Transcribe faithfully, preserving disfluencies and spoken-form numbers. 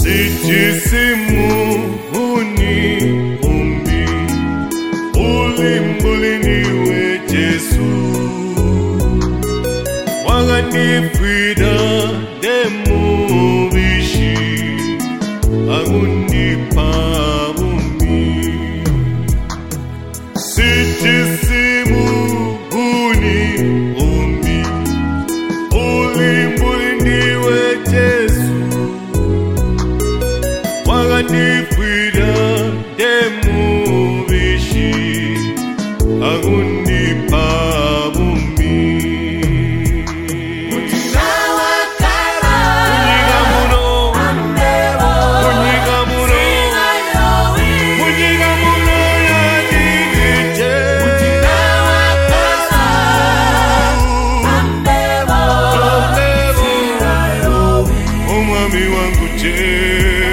Sijisimu uni umbi ulimbuli niwe Jesu waganifwida demubishi agunipa umi. Sijisimu uni umbi ulimbuli niwe Jesu waganifwida demubishi agunipa umi. Mutima wakala Munyiga muno ambebo Munyiga muno Singayowi Munyiga muno yadikije Mutima wakala ambebo Ambebo Singayowi Omwami wangu Jesu